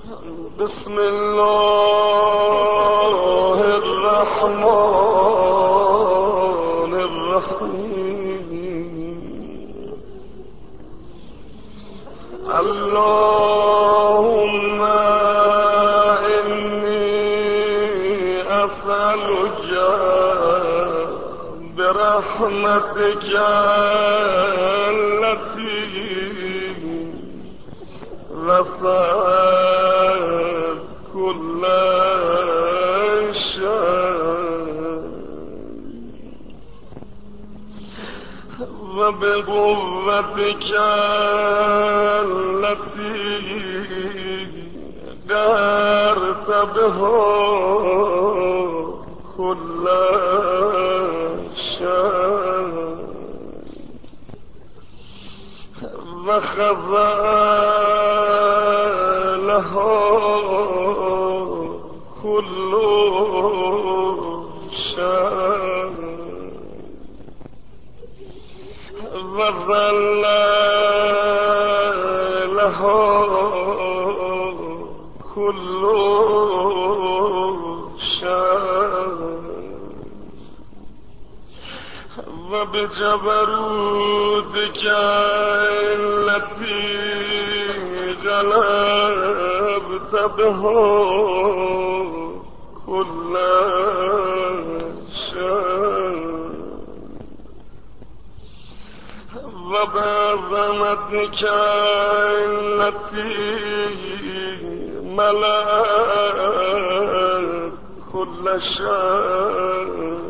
بسم الله الرحمن الرحيم. اللهم إني أسألك برحمتك التي وسعت كل شيء وبقوتك التي قهرت بها كل شيء وخذلها كل شيء وذل لها كل شيء وبجبروتك التي غلبت بها كل شيء وبعظمتك التي ملأت كل شيء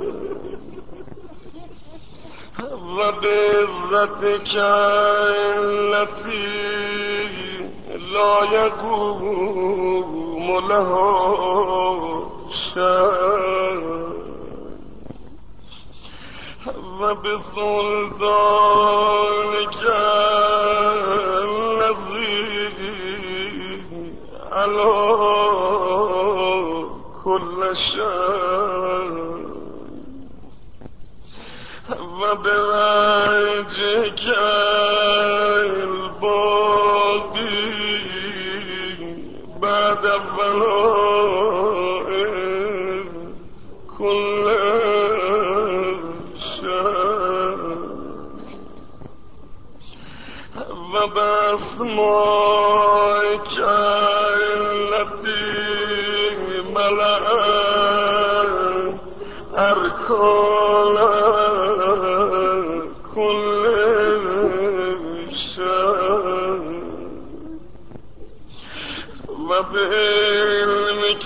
وبعزتك التي لا يقوم لها شيء وبسلطانك الذي على كل شيء وبوجهك الباقي بعد فناء كل شيء وبأسمائك التي ملأت أركان كل شيء وبعلمك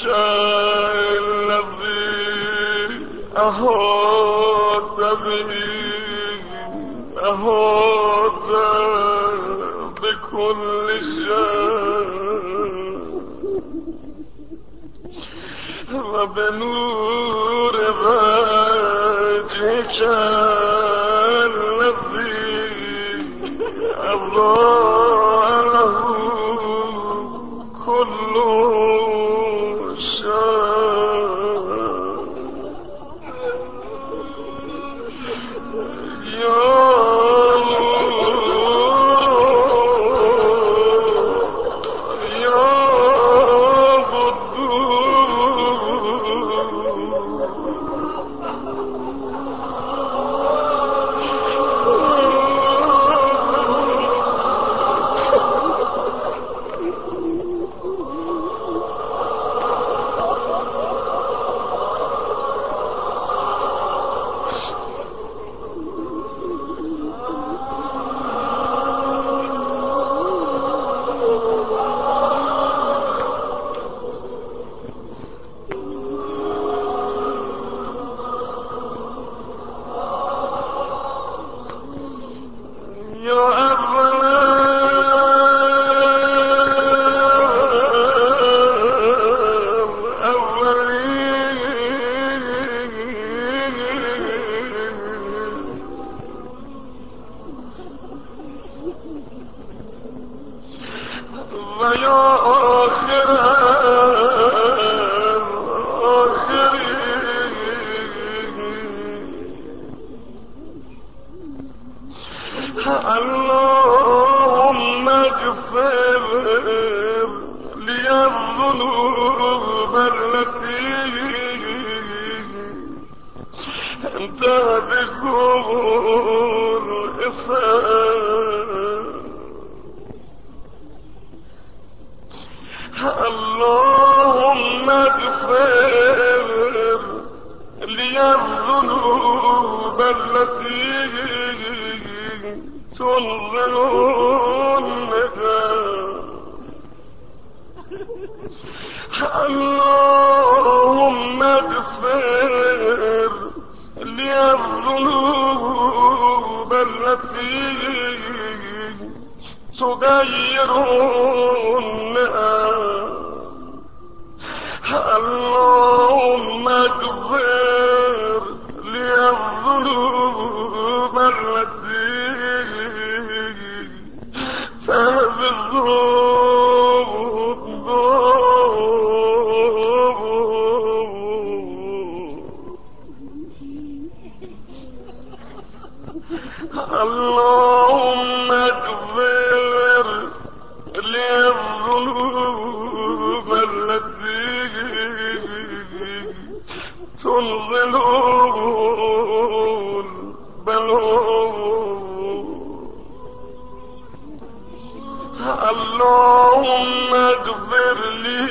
الذي أحاط بكل شيء وبنور وجهك الذي أضاء له كل الذنوب التي تهدكم الإسان اللهم اغفر لي الذنوب التي تنزل الندى اللهم اغفر لي الذنوب التي تغير النعم اللهم اغفر لي الذنوب التي تهدي اللهم اغفر لي الذنوب التي تنزل البلوى اللهم اغفر لي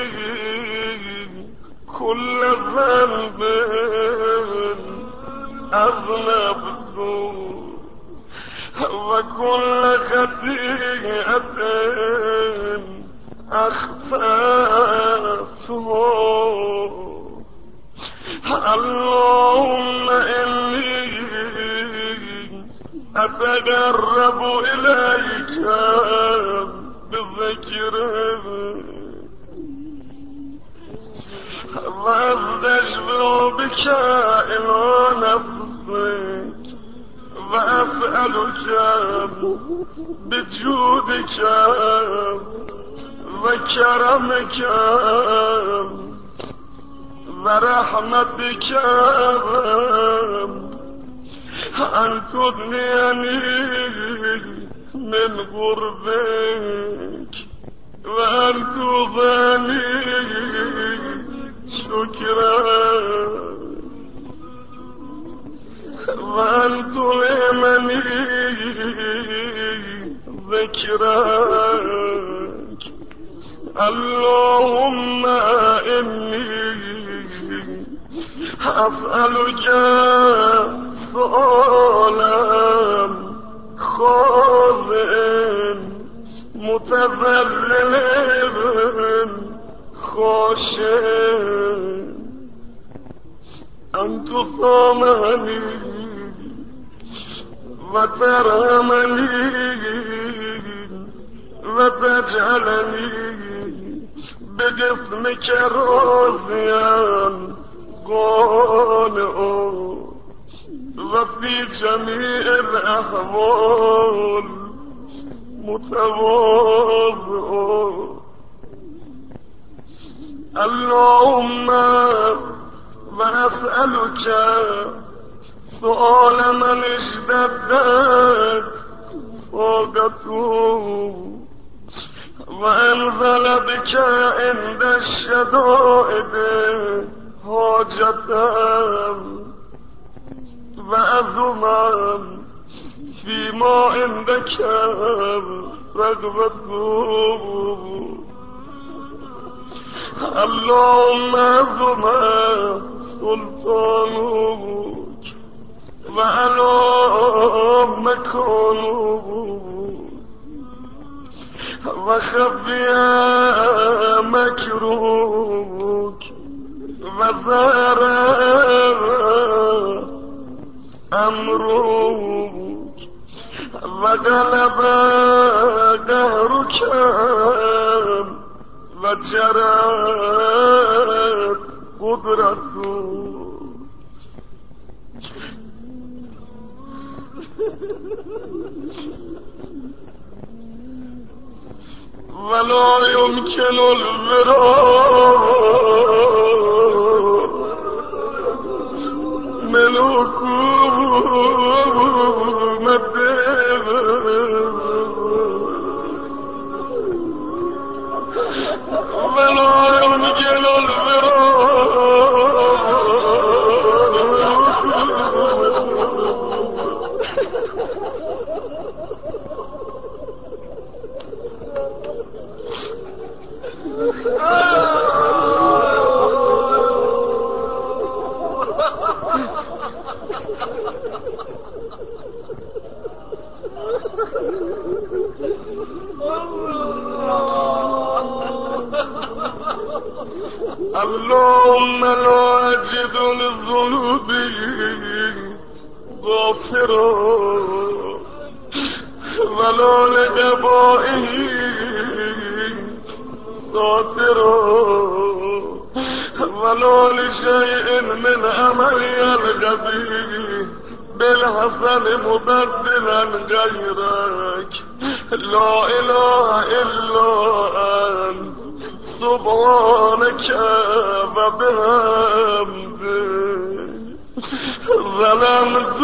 كل ذنب أذنبته وكل خطيئة أخطأته اللهم إني أتقرب إليك بذكرك وأستشفع بك إلى نفسك وأسألك بجودك وكرمك ورحمتك أن تغنيني من قربك وأن تغني شكرك وأن تلهمني ذكرك اللهم إني أسألك سؤالا خاضع متذلل خاشع أن تصامحني وترحمني وتجعلني بجسمك راضيا قانعا وفي جميع الأحوال متواضعا اللهم وأسألك سؤال من اشتدت فوقته وأنزل بك عند الشدائد حاجة وأزما فيما عندك رغبته اللهم أزما سلطانك وعلى مكانك وخفي مكروك وظهر أمرك وغلب قهرك وجرت قدرته ولا يمكن الفرار من حكومة ولا ينجل اللهم لا أجد للذنوب غافرا ولا لجبائه ساترا ولا لشيء من أمري الغبي بالحسن مبدلا غيرك لا إله إلا أنت سبحانك وبحمدك ظلمت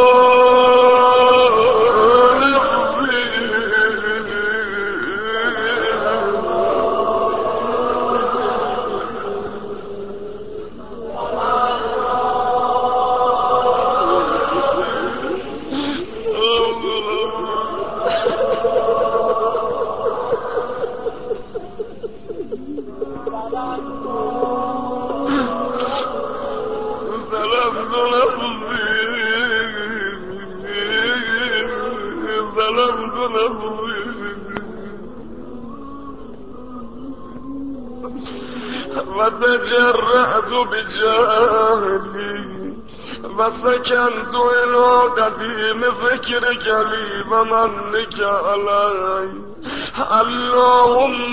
وتجرأت بجهلي وسكنت إلى قديم ذكرك لي ومنك علي اللهم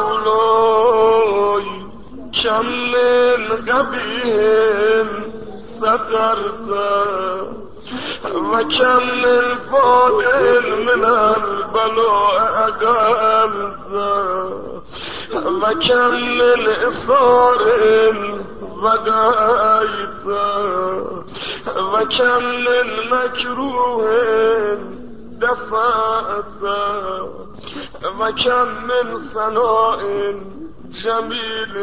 مولاي كم من قبيح سترت وكم من فاضل من البلاء أقلت وكم من إصار وقيت وكم من مكروه دفعت وكم من ثناء جميل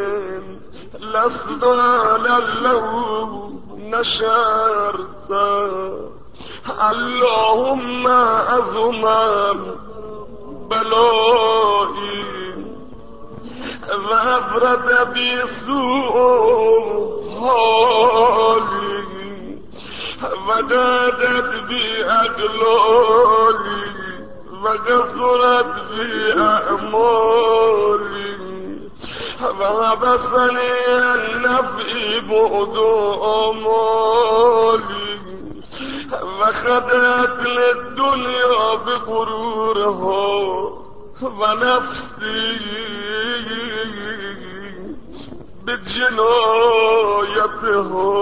لأسبالا له نشرت اللهم أزمام بلائي وأفرد بي سوء حالي ودادت بي أقلالي وكثرت بي أعمالي وحبسني النفع بعد أمالي وخدت للدنيا بغرورها ونفسي بجنايتها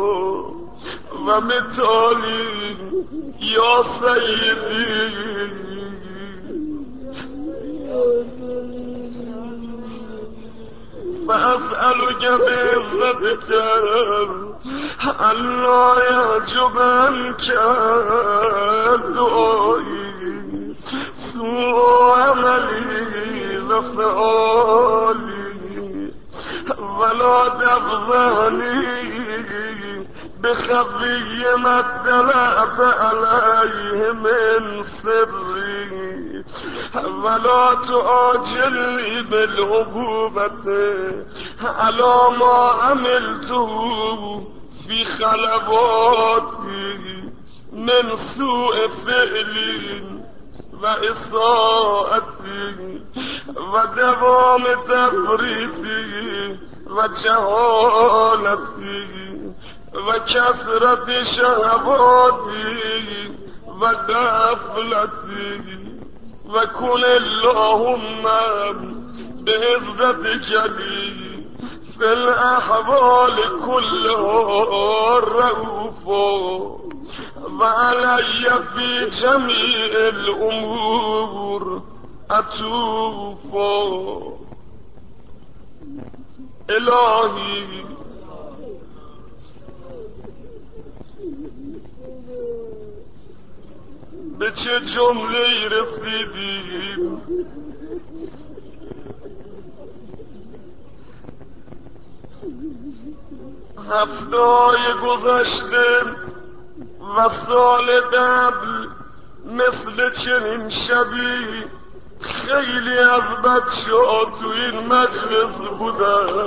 ومثالي يا سيدي فأسألك بعزتك ألا يعجب عنك دعائي سوء عملي وفعالي ولا تفضحني بخفي ما اطلعت عليه من سري ولا تؤاجلني بالعقوبة على ما عملته في خلواتي من سوء فعلي وإساءتي ودوام تفريطي وجهالتي وكثرة شهواتي وغفلتي وكن اللهم بعزتك لي في الأحوال كلها رؤوفا وعلي في جميع الأمور أتوفا إلهي به چه جمله رسیدیم هفته‌های گذشته و سال قبل مثل چنین شبی خیلی از بچه‌ها تو این مجلس بودن.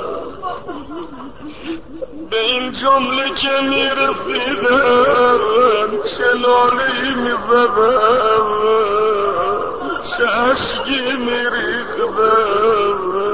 به این جمله که میرسیدن چه ناله‌ای میزدن، چه اشکی میریختن.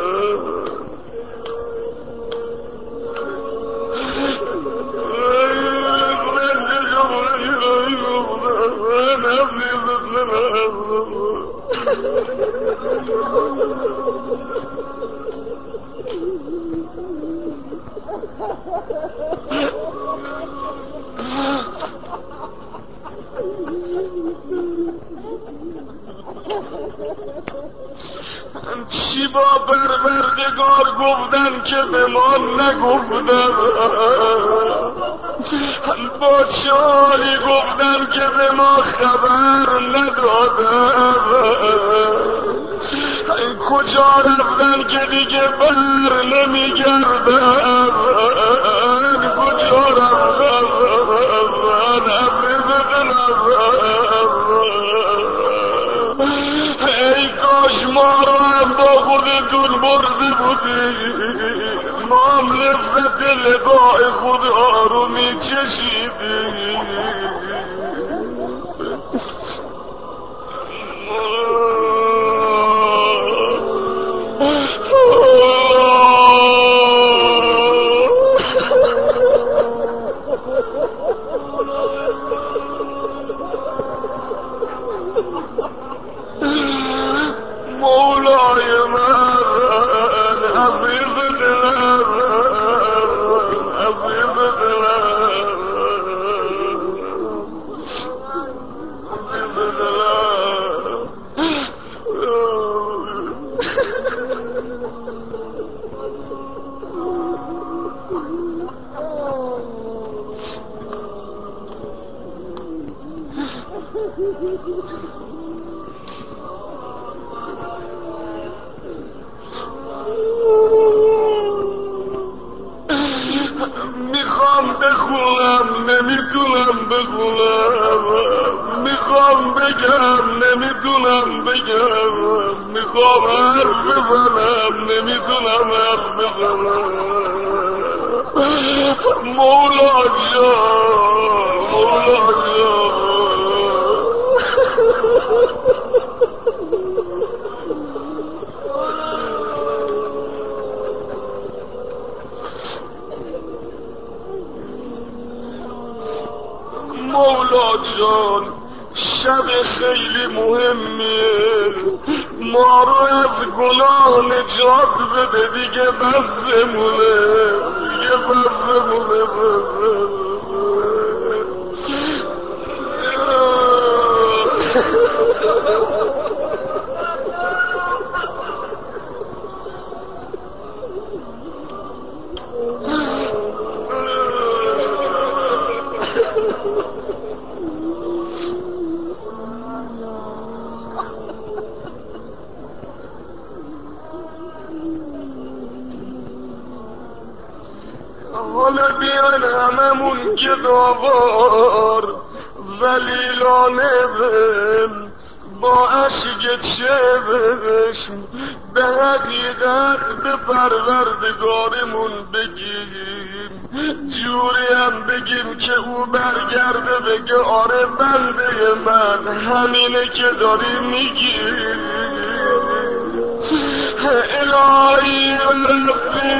چی با پروردگار گفتن که به ما نگفتن، با چالی گفتن که به ما خبر ندادن. کجا رفتن که دیگه بر نمیگردن، کجا رفتن ای کاش ما رو هم با خودتون برده بودی، ما هم لذت لقاء خدا رو میچشیدیم. مولای من عزیز دلم، عزیز دلم، عزیز دلم. میخوام بخونم نمیتونم بخونم، میخوام بگم نمیتونم بگم، میخوام حرف بزنم نمیتونم حرف بزنم. مولا جان، مولا جان. مولا جان، شب خیلی مهمیه، ما رو از گناه نجات بده دیگه، بسمونه دیگه، بسمونه. حالا بیان هممون گداوار ذلیلانه با اشک چشم به حقیقت به پروردگارمون بگیم، جوری هم بگیم که او برگرده بگه آره بنده من همینه که داری میگی. الهی رفی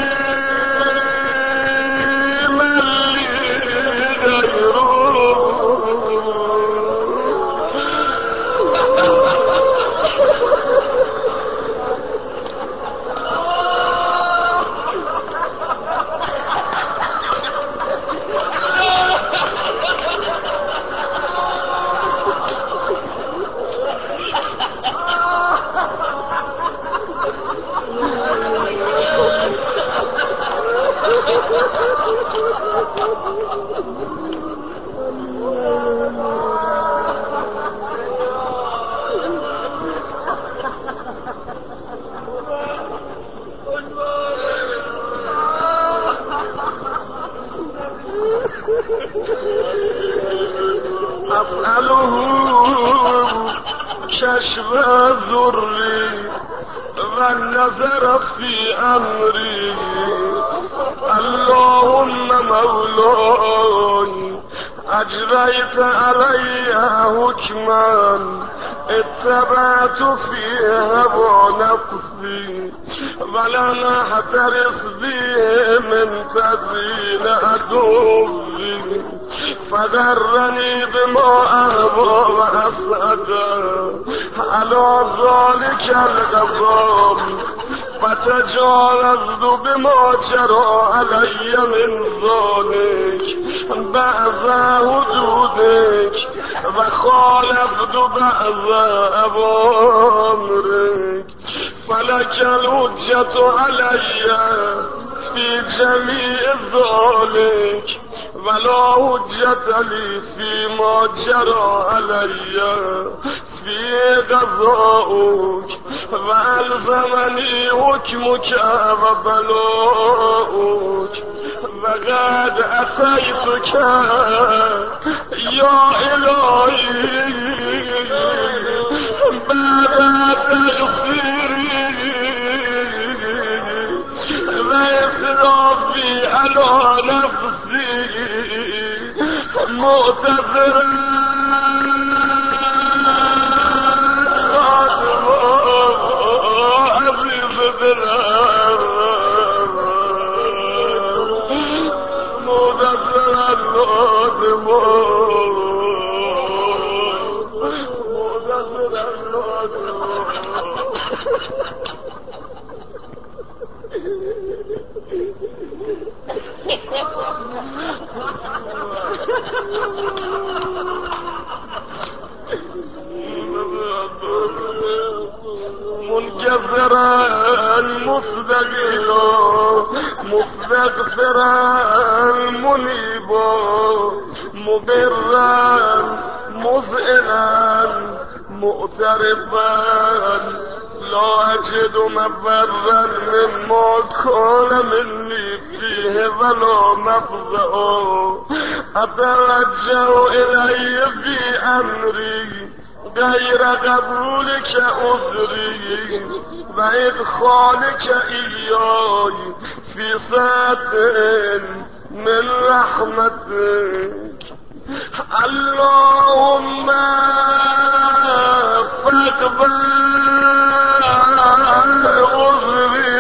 ذري والنظر في أمري اللهم مولاي أجريت علي حكما اتبعت فيه هوى نفسي ولن أحترس به من تزيل عدوي فذرني بما أهوى وأسعدا على ذلك الغضب فتجاوزت بما جرى علي من ذلك بعض حدودك وخالفت بعض أوامرك فلك الحجة علي في جميع ذلك ولا حجة لي فيما جرى علي في قضاؤك وألزمني حكمك وبلاؤك وقد أتيتك يا إلهي بعد تغفيري وإسرافي على نفسي مؤتذرا منكسرا مستقلا مستغفرا منيبا مبرا مذئنا مؤترفا لا أجد مبرا مما كان مني فيه ولا مفزع أتوجه إلي في أمري غير قبولك عذري وإدخالك إياي في ساعة من رحمتك اللهم فاقبل عذري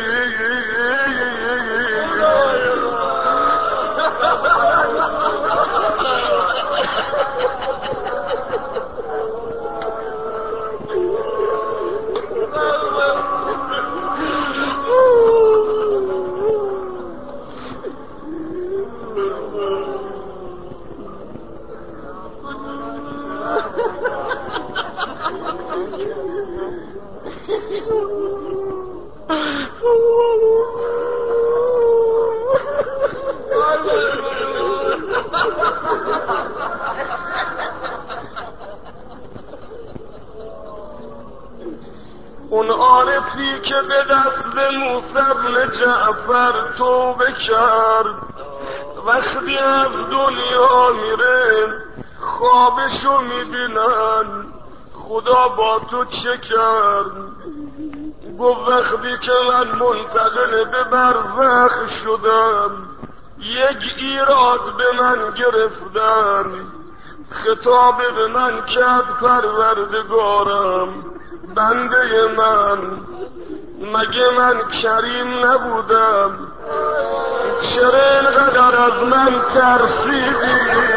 اون عارفی که به دست موسی بن جعفر توبه کرد وقتی از دنیا میره خوابشو میبینن خدا با تو چه کرد؟ گفت وقتی که من منتقل به برزخ شدم یک ایراد به من گرفتن خطاب به من کرد پروردگارم بنده من مگه من کریم نبودم چرا اینقدر از من ترسیدی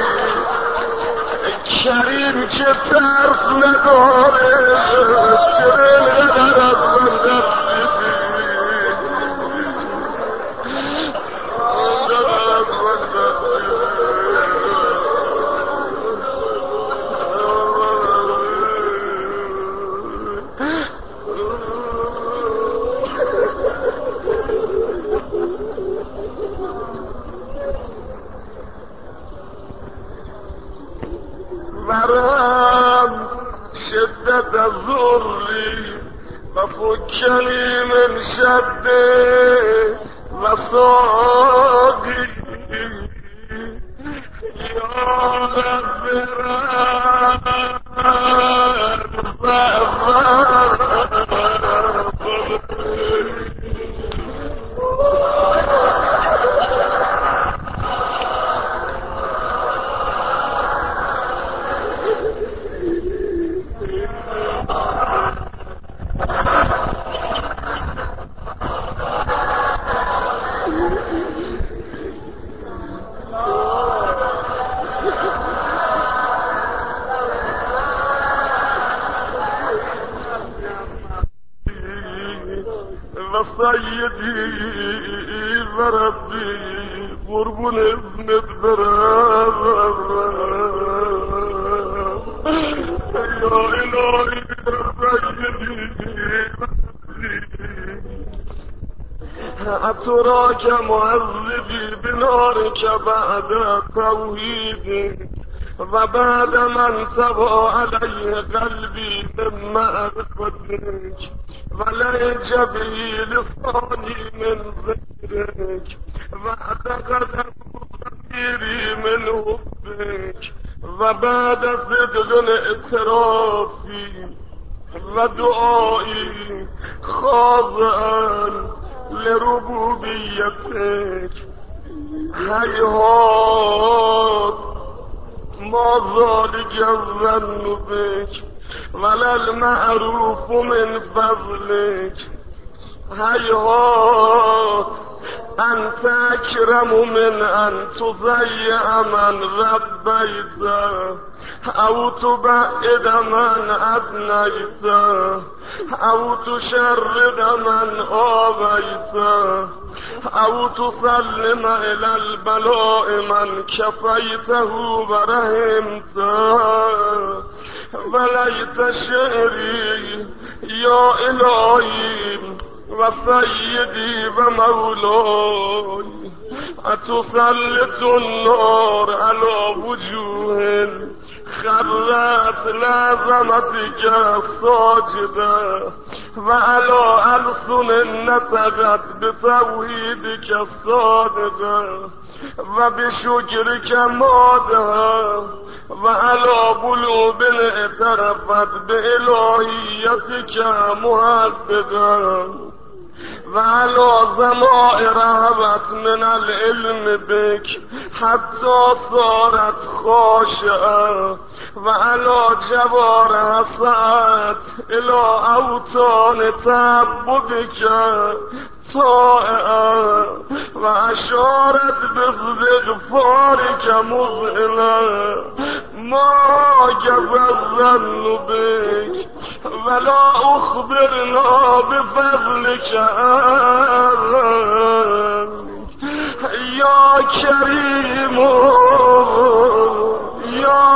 کریم که ترس نداره چرا اینقدر از من ترسیدی ورم شدت ذری و فکنی من شد وساقی یا رب رب وربي قربون ابنت برام يا إلهي أتراك معذبي بنارك بعد توحيدك وبعد من سبى عليه قلبي من معرفتك وليج به لساني من ذكرك واعتقد ضميري من حبك وبعد صدق اعترافي ودعائي خاضعا لربوبيتك هيهات ما ذلك الظن بك ولا المعروف من فضلك هيهات أنت أكرم من أن تضيع من ربيته أو تبعد من أبنيته أو تشرد من آويته أو تسلم إلى البلاء من كفيته ورحمته وليت شعري يا إلهي وسيدي ومولاي أتسلط النار على وجوه خرت لعظمتك الساجدة وعلى ألسن نطقت بتوحيدك الصادقة وبشكرك مادها وعلى قلوب اعترفت بإلهيتك محققة وعلى ضمائر هبت من العلم بك حتى صارت خاشعة وعلى جوارها سعت إلى أوطان تعبدك طائعة وأشارت باستغفارك مذهلة ما جفى الظن بك ولا أخبرنا بفضلك يا كريم يا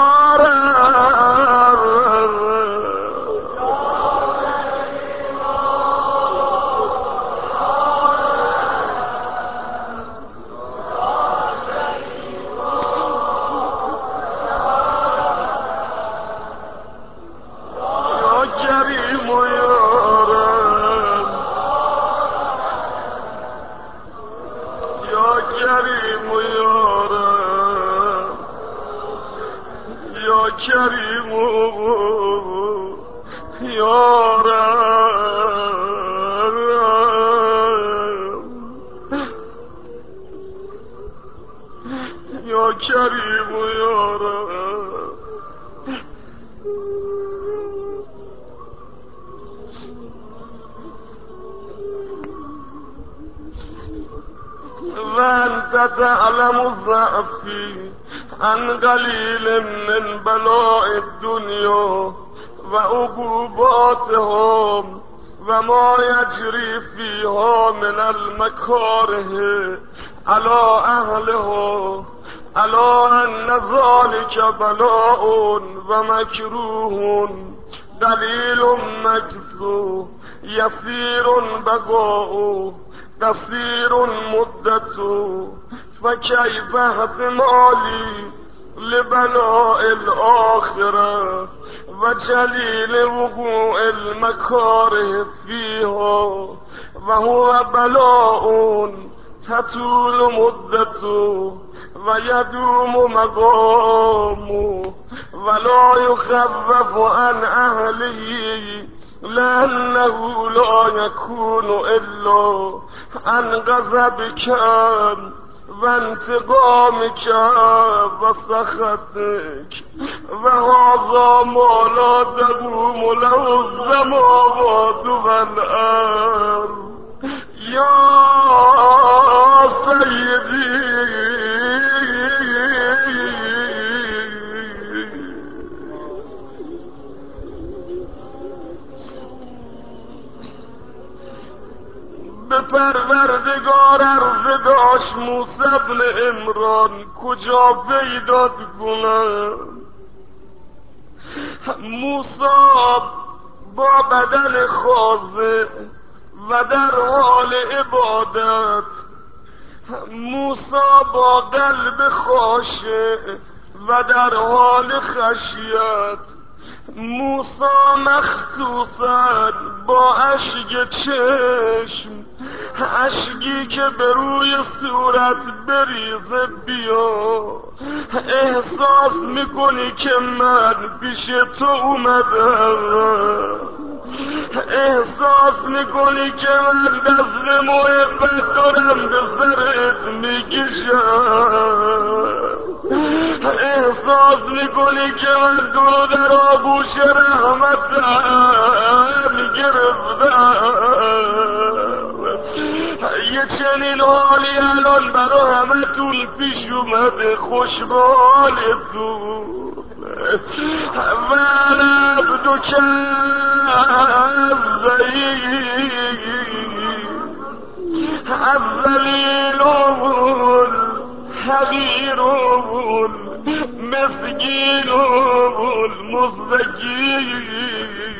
كريم يا رب يا كريم يا رب وأنت تعلم ضعفي عن قليل من بلاء الدنيا وعقوباتهم وما يجري فيها من المكاره على أهله على أن ذلك بلاء ومكروه دليل مجزو يسير بقاء قصير مدته فكيف احتمالي لبلاء الآخرة وجليل وقوع المكاره فيها وهو بلاء تطول مدته ويدوم مقامه ولا يخفف عن أهله لأنه لا يكون إلا عن غضبك وانتقامك وسخطك وهذا ما لا تقوم له السماوات والأرض يا سيدي پروردگار عرض داشت موسی بن عمران کجا پیدا کنم؟ موسی با بدن خاضع و در حال عبادت، موسی با قلب خاشع و در حال خشیت، موسی مخصوصا با اشک چشم، اشکی که به روی صورت بریزه بیا، احساس میکنی که من پیش تو اومدم، احساس میکنی که من دست محبت دارم به سرت میکشم، احساس میکنی که من تو رو در آغوش رحمتم گرفتم. یه چنین حالی الان برا همتون پیش اومده، خوشبالتون و عبدو که الذلیلون حقیرون مسکینون مزدکین.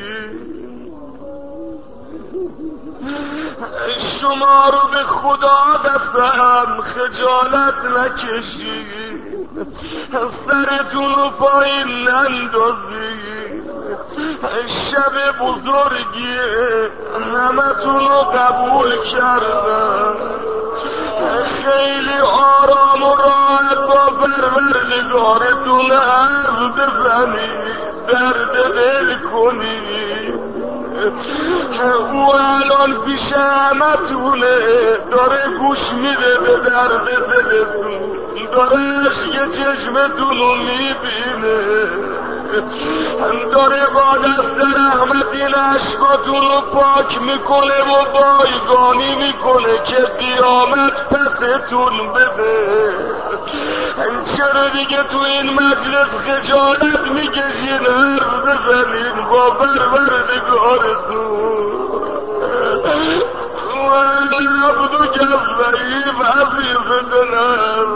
شما رو به خدا قسم خجالت نکشید، سرتون رو پایین نندازید، شب بزرگیه همتون رو قبول کردم، خیلی آرام و راحت با پروردگارتون حرف بزنید، درد دل کنید. او الان پیش همتونه، داره گوش میده به درد دلتون، داره عشق چشمتون رو میبینه، داره با دست رحمت این عشقاتون رو پاک میکنه و بایگانی میکنه که قیامت پستون بده. چرا دیگه تو این مجلس خجالت میکشین حرف بزنین با پروردگارتون؟ و عبدو که ضعیف عزیز دلم،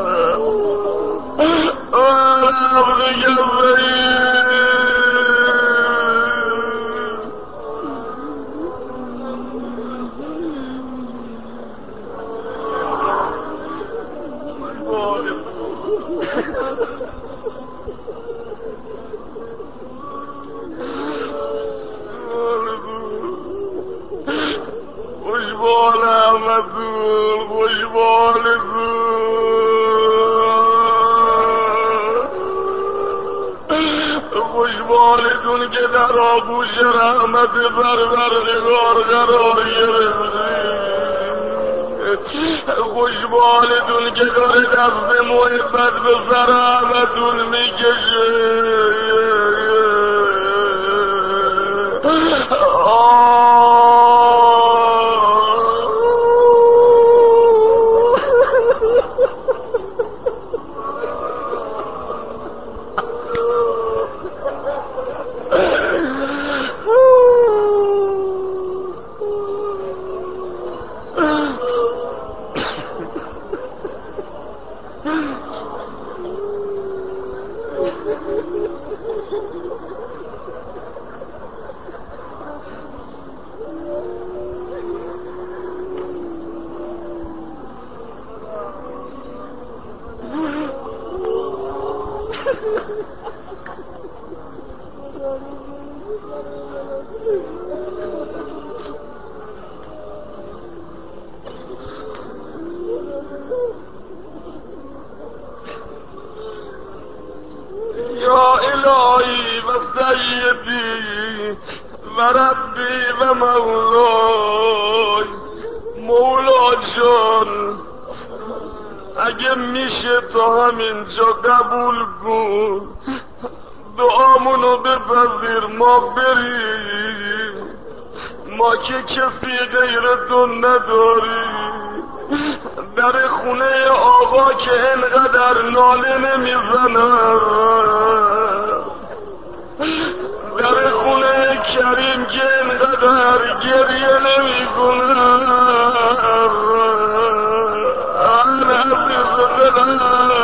و عبدو که ضعیف خوشبال احمدون، خوشبالتون که در آغوش رحمت پروردگار قرار گرفتید، خوشبالتون که داره دست محبت به سر همتون میکشه. یا الهی و سیدی و ربی و مولای، مولا جان اگه میشه تا همینجا قبول کن، دعامونو بپذیر، ما بریم، ما که کسی غیرتون نداریم. در خونه آقا که انقدر ناله نمیزنم، در خونه کریم که اینقدر گریه نمی کنن عزیز دلم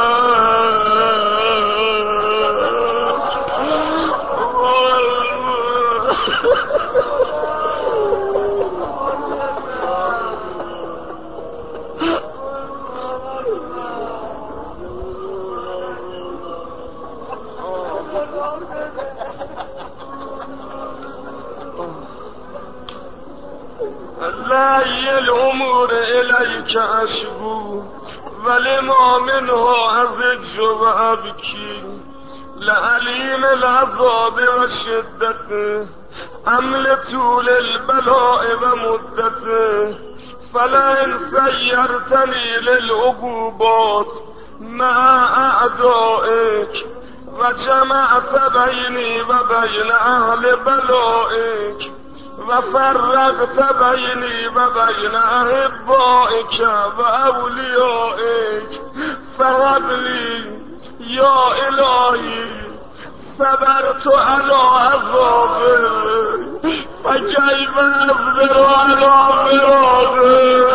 لا الأمور إليك أشكو ولما منها أزج وأبكي لعليم العذاب وشدته أم لطول البلاء ومدته فلا إن سيرتني للعقوبات مع أعدائك وجمعت بيني وبين أهل بلائك وفرقت بيني وبين أحبائك وأوليائك فهب لي يا إلهي صبرت على عذابك فكيف أصبر على فراقك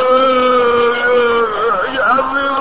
يا عظيم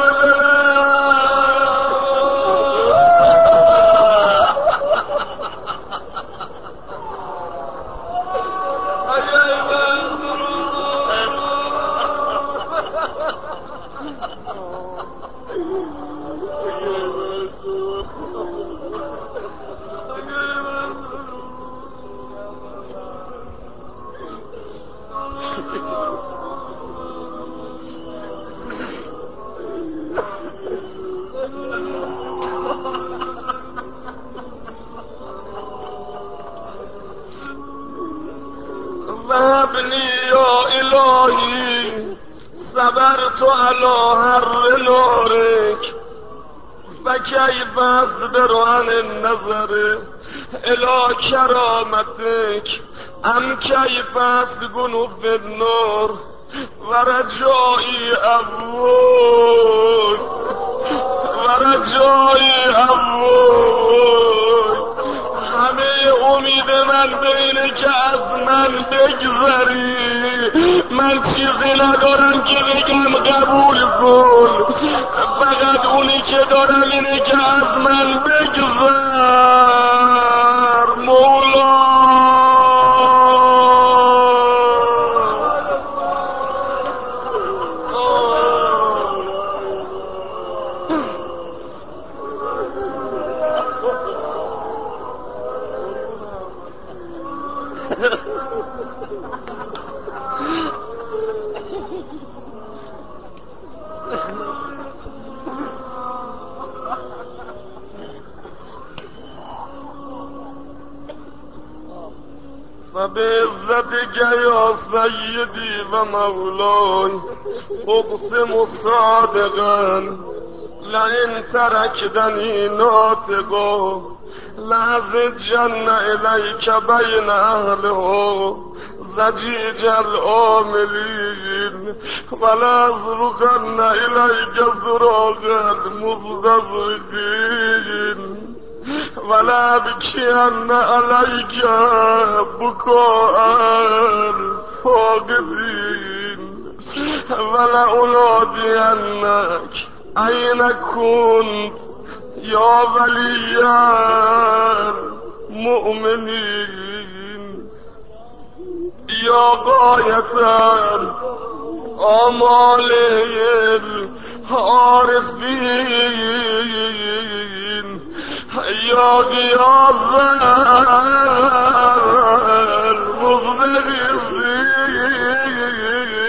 وهبني يا إلهي صبرت على حر نارك فكيف أصبر عن النظر إلى كرامتك أم كيف أسكن في النار ورجائي أبوك ورجائي أبوك همه امید من به اینه که از من بگذری من چیزی ندارم که بگم قبول کن فقط اونی که دارم اینه که از من بگذر مولا فبعزتك يا سيدي ومولاي أقسم صادقا لئن تركتني ناطقا لأزجن إليك بين أهله زجيج العاملين ولأزرقن إليك زراقا مزدزقين ولا بكين عليك بكاء فاقدين ولا أنادينك أين كنت يا ولي المؤمنين يا غاية آمال العارفين يا غياظ المغلبين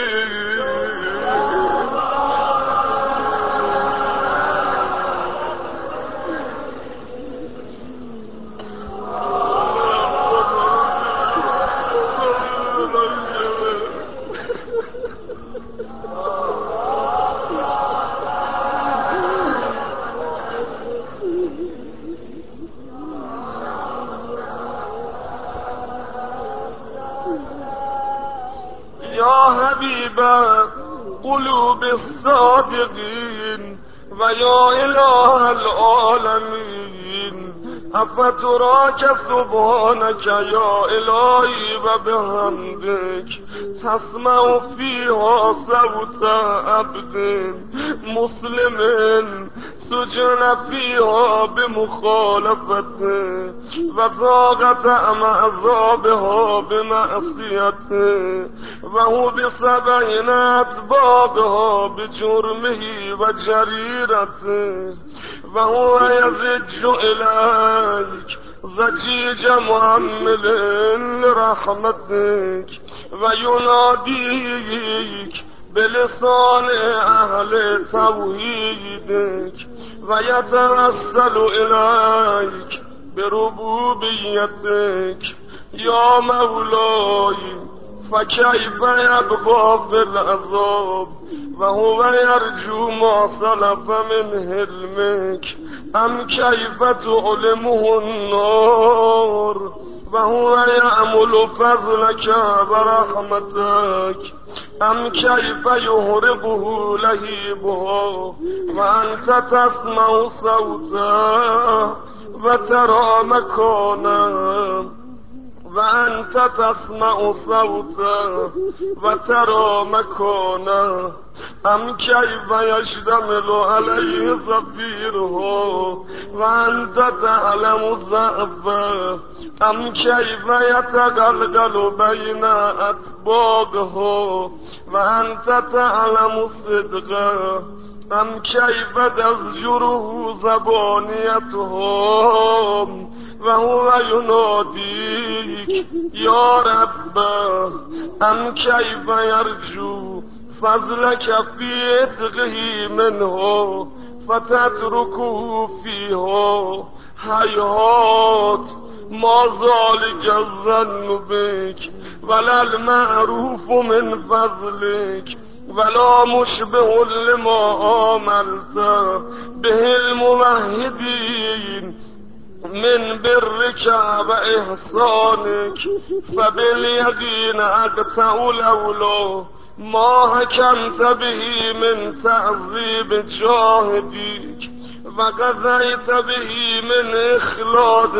حبيب قلوب الصادقين ويا إله العالمين افتراک سبحانک یا الهی و بحمدک تسمع فیها صوت عبد مسلم سجن فیها بمخالفته و ذاق طعم عذابها بمعصیته و هو بسبعین اتباعها بجرمه و جریرته و هو یزج الیک زجیج محمل رحمتک و ینادیک بلسان اهل توحیدک و یتوسل الیک بربوبیتک یا مولای فکیف یبقى فی العذاب و هو یرجو ما سلف من حلمک ام کیف تعلمه النار و هو یعمل فضلک و رحمتک ام کیف یهرقه لهیبها و انت تسمع صوته و ترى مکانه و انت تسمع صوته و ترى مکانه ام کیف یشتمل علیه ظفیرها و انت تعلم ضعفه ام کیف یتقلقل بین اطباقها و انت تعلم صدقه ام کیف تزجره زبانیتهم و هو ینادیک یا رب ام کیف یرجو فضلک فی عتقه منه فتترکه فیها حیات ما ذلک الظن بک ولا المعروف من فضلک ولا مشبه لما آملت به الموحدین من برك و احسانك فبالیقین اقطع لولا ما حکمت به من تعذیب جاهدیک و قضیت به من اخلاد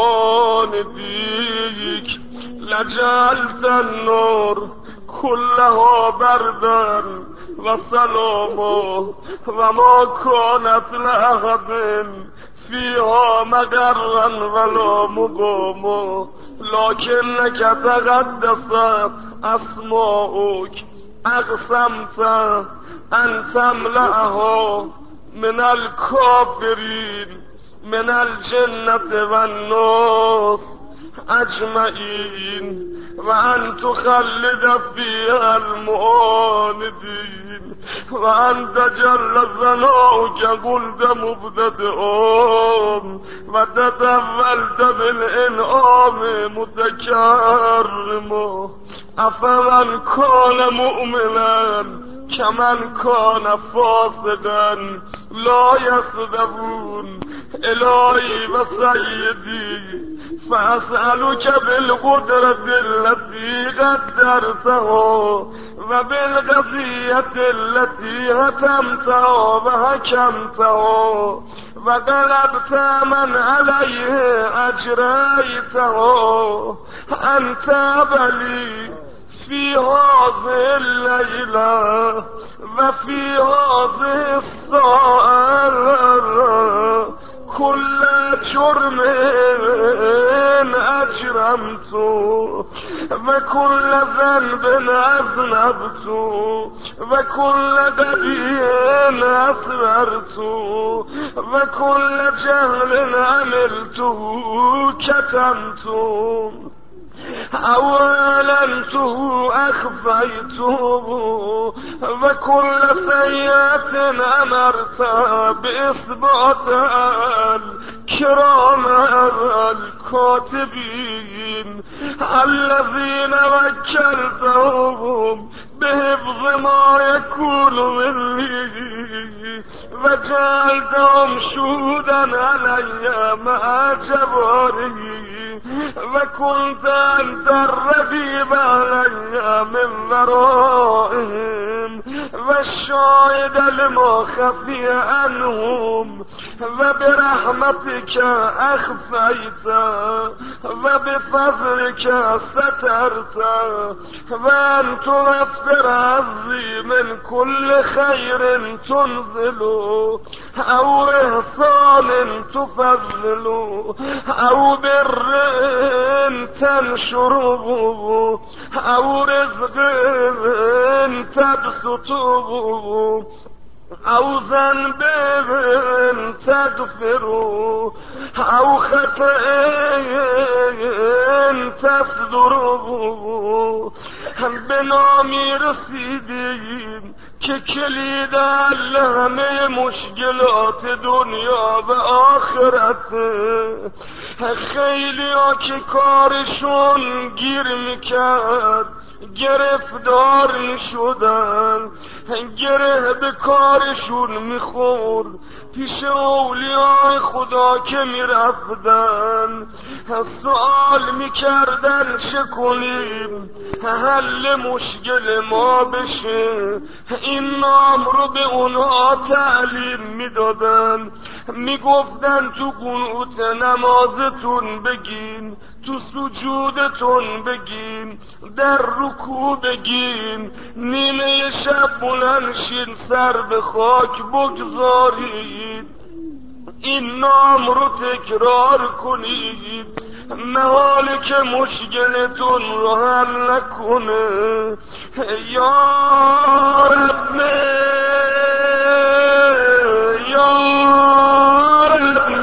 معاندیک لجعلت النار كلها بردا و سلاما و ما كانت لأحد فيها مقرا ولا مقاما لكنك تقدست أسماؤك أقسمت أن تملأها من الكافرين من الجنة والناس أجمعين وأن تخلد فيها المعاندين وأن تجل ثناؤك قلت مبتدئون وتتولت بالإنعام متكرما أفمن كان مؤمنا كمن كان فاسقا لا يصدقون إلهي وسيدي فأسألك بالقدرة التي قدرتها وبالقضية التي هتمتها وحكمتها وغلبت من عليه أجريته أن تابلي في هذه الليلة وفي هذه الساعة كل جرم أجرمت وكل ذنب أذنبت وكل دبي أسررت وكل جهل عملته كتمت أو أعلنته أخفيته وكل سيئة أمرت بإثبات الكرام الكاتبين الذين وكلتهم بحفظ ما يكون مني وجعلتهم شهودا علي مع جباري وكنت أنت الرقيب علي من ورائهم والشاهد لما خفي عنهم وبرحمتك أخفيت وبفضلك سترت وأن توفر عزي من كل خير تنزل أو إحسان تفضل أو بر تنشره أو رزق تبسطه أو ذنب تغفر أو خطأ تصدره به نامی رسیدیم که کلید همه مشکلات دنیا و آخرت. خیلی ها که کارشون گیر میکرد گرفتار میشدن، گره به کارشون میخورد، پیش اولیاء خدا که میرفتن سؤال میکردن چه کنیم حل مشکل ما بشه. این نام رو به اونها تعلیم میدادن، میگفتن تو قنوت نمازتون بگین، تو سجودتون بگین، در رکوع بگین، نیمه شب بلند شین سر به خاک بگذارید، این نام رو تکرار کنید، محاله که مشکلتون رو حل نکنه. یا رب یا رب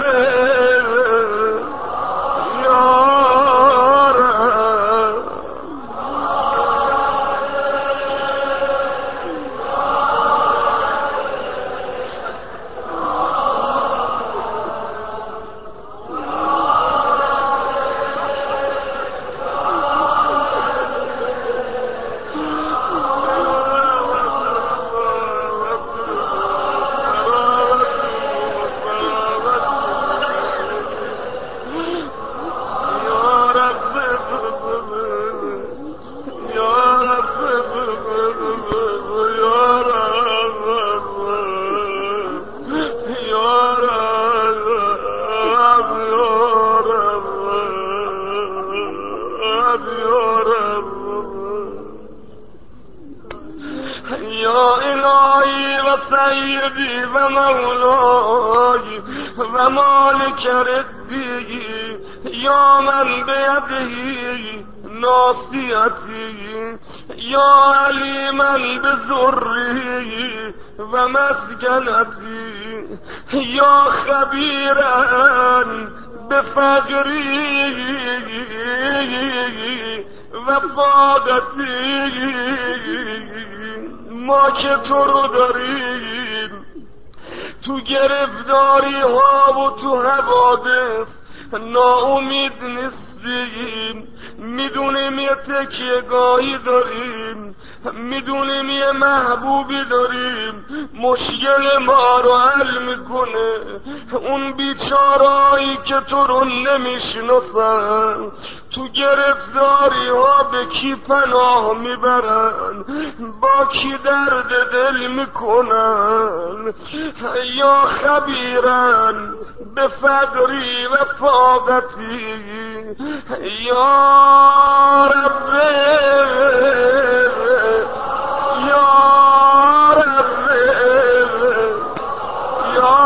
سيدي ومولاي ومالك ردي يا من بيده ناصيتي يا عليما بزري ومسكنتي يا خبيرا بفقري وفاقتي. ما که تو رو داریم تو گرفتاری ها و تو حوادث ناامید نیستیم، میدونیم یه تکیهگاهی داریم، میدونیم یه محبوبی داریم مشکل ما رو حل میکنه. اون بیچارهایی که تو رو نمیشناسن تو گرفتاری ها به کی پناه میبرن، با کی درد دل میکنن. یا خبیرن به فقری و فاقتی یا رب یا رب یا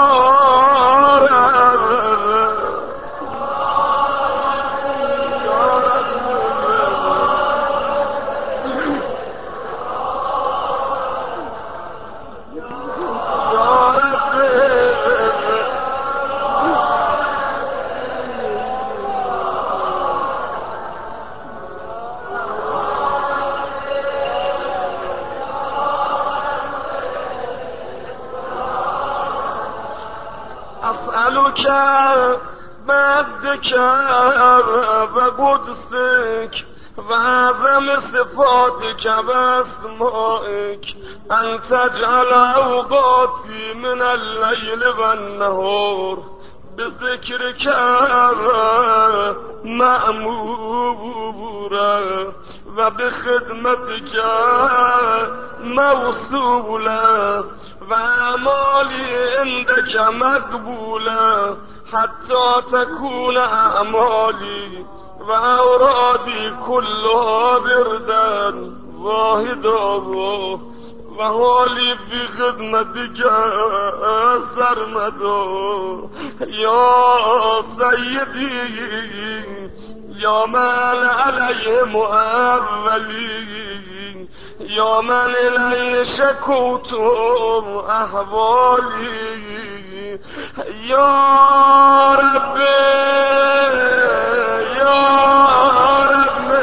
أسألك بعدك وقدسك وعظم صفاتك واسمائك أن تجعل أوقاتي من الليل والنهار به ذکر که مأموره و به خدمت که موصوله و اعمالی عندك مقبوله حتی تكون اعمالی و اورادی كلها بردا واحدا و حالی بی خدمتی که سرمدا یا سیدی یا من علیه معولی یا من الی شکوت احوالی یا رب یا رب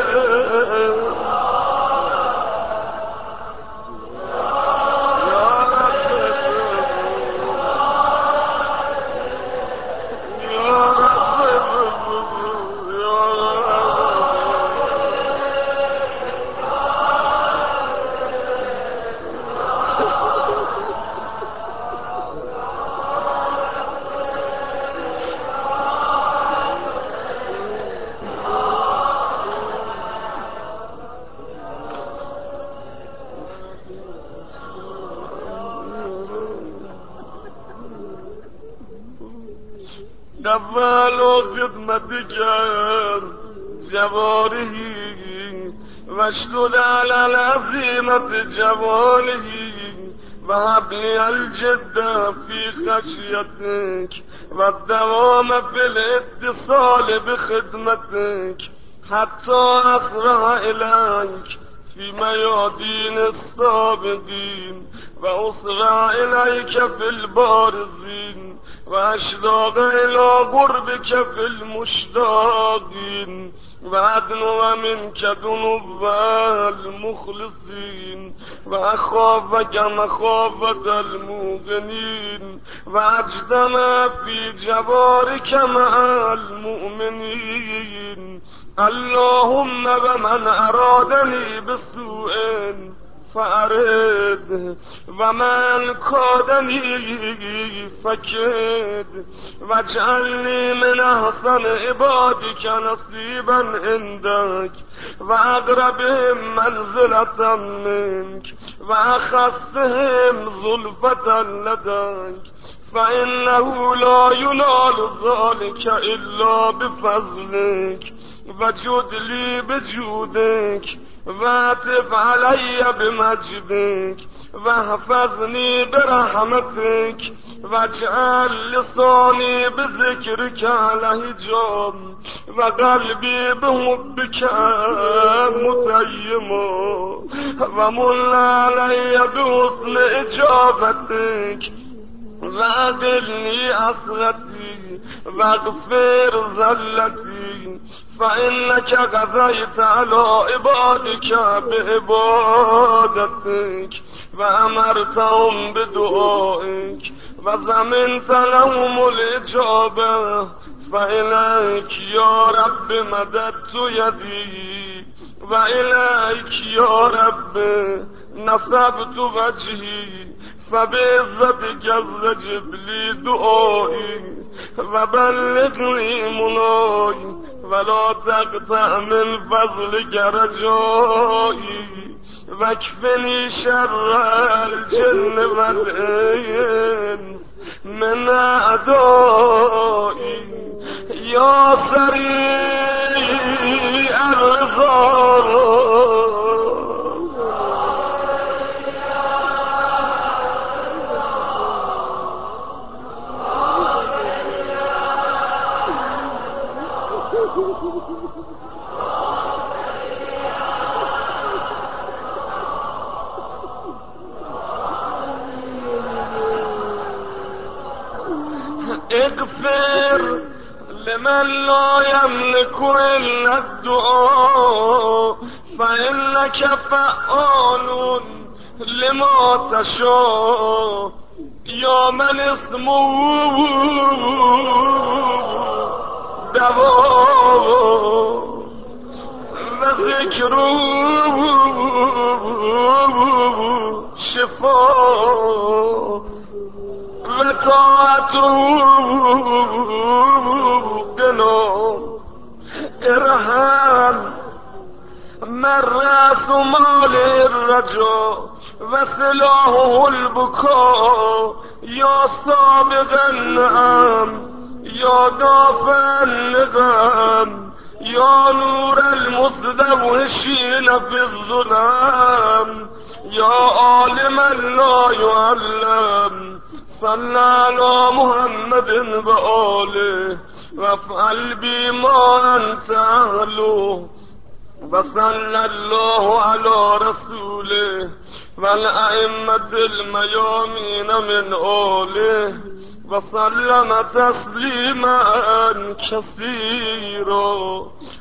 نوال خدمتك جواره واشدد على العظيمة جواله وهب لي الجد في خشيتك والدوام في الاتصال بخدمتك حتى أسرع إليك في ميادين السابقين وأسرع إليك في البارزين وأشتاق إلى قربك في المشتاقين وأدنو منك دنو المخلصين وأخافك مخافة الموقنين وأجتمع في جوارك مع المؤمنين اللهم ومن أرادني بسوء فأرد ومن كادني فكد واجعلني من أحسن عبادك نصيبا عندك وأقربهم منزلة منك وأخصهم زلفة لديك فإنه لا ينال ذلك إلا بفضلك وجد لي بجودك واتف علي بمجدك واحفظني برحمتك واجعل لساني بذكرك على حجاب وقلبي بحبك متيم ومن علي بحسن إجابتك وأقلني عصرتي واغفر زلتي فإنك غزيت على عبادك بعبادتك وأمرتهم بدعائك وزمنت لهم الإجابة فإليك يا رب مددت يدي وإليك يا رب نصبت وجهي فبعزتك استجب لي دعائي وبلغني مناي ولا تقطع من فضلك رجائي واكفني شر الجن والإنس من أعدائي يا سريع الرضا اغفر لمن لا يملك إلا الدعاء فإنك فعال لما تشاء يا من اسمه دواء وذكره شفاء طاعته قنا ارحم من رأس مال الرجا وسلاحه البكاء يا سابق النعم يا دافع النظام يا نور المستوحشين في الظلام يا عالما لا يعلم صلى على محمد وآله وافعل بما أنت أهله وصلى الله على رسوله والأئمة الميامين من آله وسلم تسليما كثيرا